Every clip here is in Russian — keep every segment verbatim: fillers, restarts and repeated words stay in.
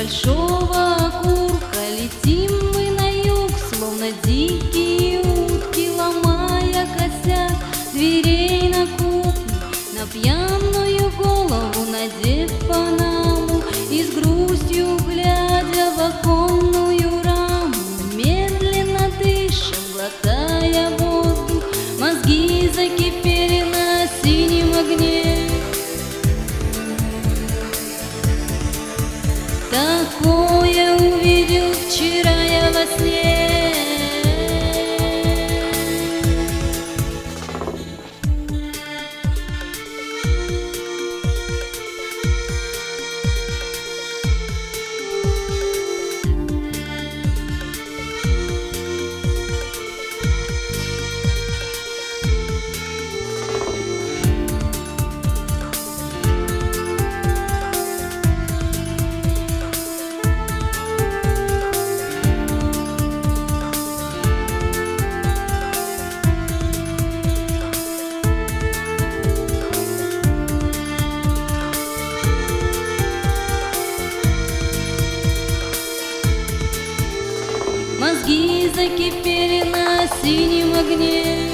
большого окурка летим мы на юг, словно дикие утки, ломая косяк дверей на кухне, на пьяную голову надев панаму и с грустью глядя в оконную раму, медленно дышим, глотая воздух, мозги закипели на синем огне. Такое увидел вчера я во сне. Мозги закипели на синем огне.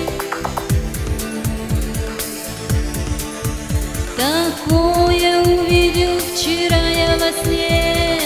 Такое увидел вчера я во сне.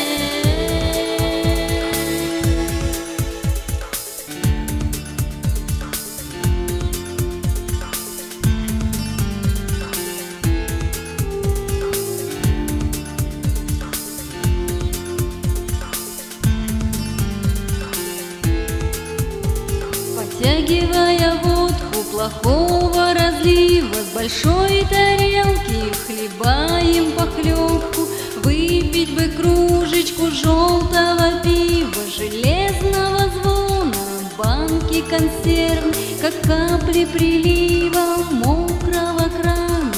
Потягивая водку плохого разлива, с большой тарелки хлебаем похлебку. Выпить бы кружечку желтого пива, железного звона, банки консервной, как капли прилива мокрого крана.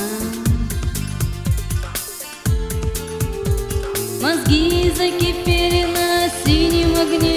Мозги закипели на синем огне.